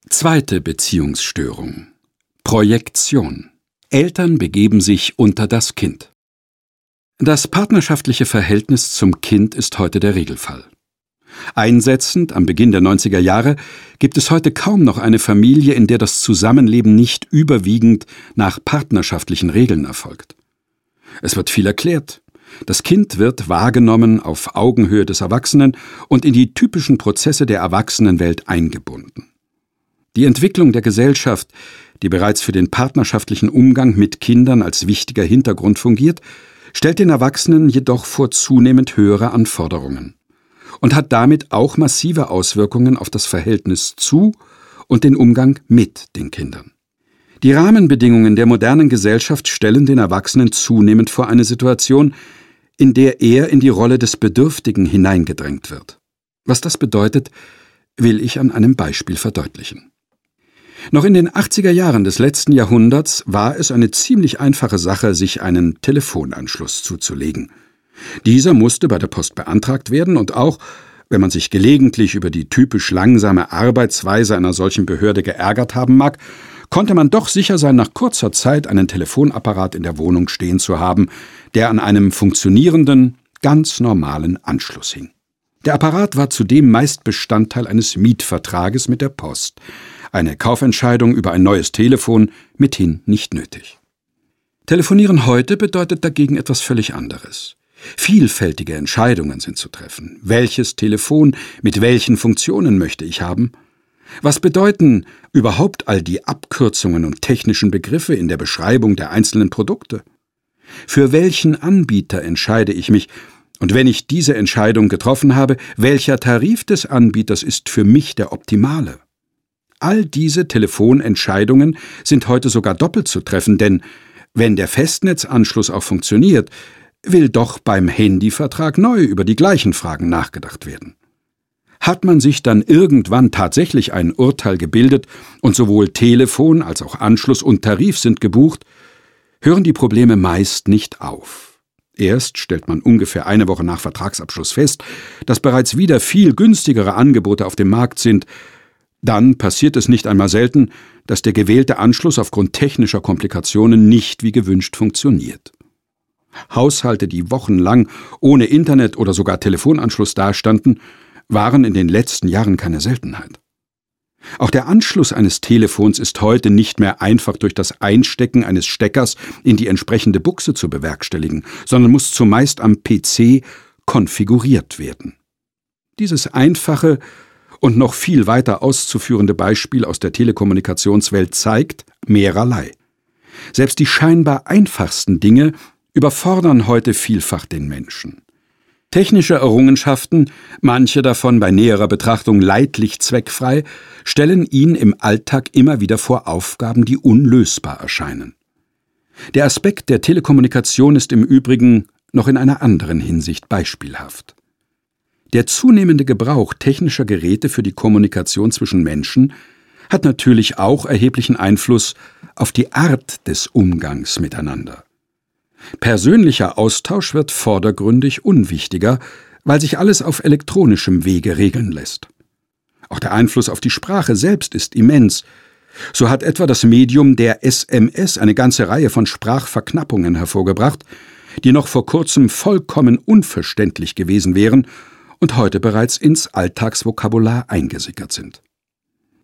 Zweite Beziehungsstörung. Projektion. Eltern begeben sich unter das Kind. Das partnerschaftliche Verhältnis zum Kind ist heute der Regelfall. Einsetzend am Beginn der 90er Jahre gibt es heute kaum noch eine Familie, in der das Zusammenleben nicht überwiegend nach partnerschaftlichen Regeln erfolgt. Es wird viel erklärt. Das Kind wird wahrgenommen auf Augenhöhe des Erwachsenen und in die typischen Prozesse der Erwachsenenwelt eingebunden. Die Entwicklung der Gesellschaft, die bereits für den partnerschaftlichen Umgang mit Kindern als wichtiger Hintergrund fungiert, stellt den Erwachsenen jedoch vor zunehmend höhere Anforderungen und hat damit auch massive Auswirkungen auf das Verhältnis zu und den Umgang mit den Kindern. Die Rahmenbedingungen der modernen Gesellschaft stellen den Erwachsenen zunehmend vor eine Situation, in der er in die Rolle des Bedürftigen hineingedrängt wird. Was das bedeutet, will ich an einem Beispiel verdeutlichen. Noch in den 80er Jahren des letzten Jahrhunderts war es eine ziemlich einfache Sache, sich einen Telefonanschluss zuzulegen. Dieser musste bei der Post beantragt werden und auch, wenn man sich gelegentlich über die typisch langsame Arbeitsweise einer solchen Behörde geärgert haben mag, konnte man doch sicher sein, nach kurzer Zeit einen Telefonapparat in der Wohnung stehen zu haben, der an einem funktionierenden, ganz normalen Anschluss hing. Der Apparat war zudem meist Bestandteil eines Mietvertrages mit der Post. Eine Kaufentscheidung über ein neues Telefon mithin nicht nötig. Telefonieren heute bedeutet dagegen etwas völlig anderes. Vielfältige Entscheidungen sind zu treffen. Welches Telefon mit welchen Funktionen möchte ich haben? Was bedeuten überhaupt all die Abkürzungen und technischen Begriffe in der Beschreibung der einzelnen Produkte? Für welchen Anbieter entscheide ich mich? Und wenn ich diese Entscheidung getroffen habe, welcher Tarif des Anbieters ist für mich der optimale? All diese Telefonentscheidungen sind heute sogar doppelt zu treffen, denn wenn der Festnetzanschluss auch funktioniert, will doch beim Handyvertrag neu über die gleichen Fragen nachgedacht werden. Hat man sich dann irgendwann tatsächlich ein Urteil gebildet und sowohl Telefon als auch Anschluss und Tarif sind gebucht, hören die Probleme meist nicht auf. Erst stellt man ungefähr eine Woche nach Vertragsabschluss fest, dass bereits wieder viel günstigere Angebote auf dem Markt sind. Dann passiert es nicht einmal selten, dass der gewählte Anschluss aufgrund technischer Komplikationen nicht wie gewünscht funktioniert. Haushalte, die wochenlang ohne Internet oder sogar Telefonanschluss dastanden, waren in den letzten Jahren keine Seltenheit. Auch der Anschluss eines Telefons ist heute nicht mehr einfach durch das Einstecken eines Steckers in die entsprechende Buchse zu bewerkstelligen, sondern muss zumeist am PC konfiguriert werden. Dieses einfache und noch viel weiter auszuführende Beispiel aus der Telekommunikationswelt zeigt mehrerlei. Selbst die scheinbar einfachsten Dinge überfordern heute vielfach den Menschen. Technische Errungenschaften, manche davon bei näherer Betrachtung leidlich zweckfrei, stellen ihn im Alltag immer wieder vor Aufgaben, die unlösbar erscheinen. Der Aspekt der Telekommunikation ist im Übrigen noch in einer anderen Hinsicht beispielhaft. Der zunehmende Gebrauch technischer Geräte für die Kommunikation zwischen Menschen hat natürlich auch erheblichen Einfluss auf die Art des Umgangs miteinander. Persönlicher Austausch wird vordergründig unwichtiger, weil sich alles auf elektronischem Wege regeln lässt. Auch der Einfluss auf die Sprache selbst ist immens. So hat etwa das Medium der SMS eine ganze Reihe von Sprachverknappungen hervorgebracht, die noch vor kurzem vollkommen unverständlich gewesen wären und heute bereits ins Alltagsvokabular eingesickert sind.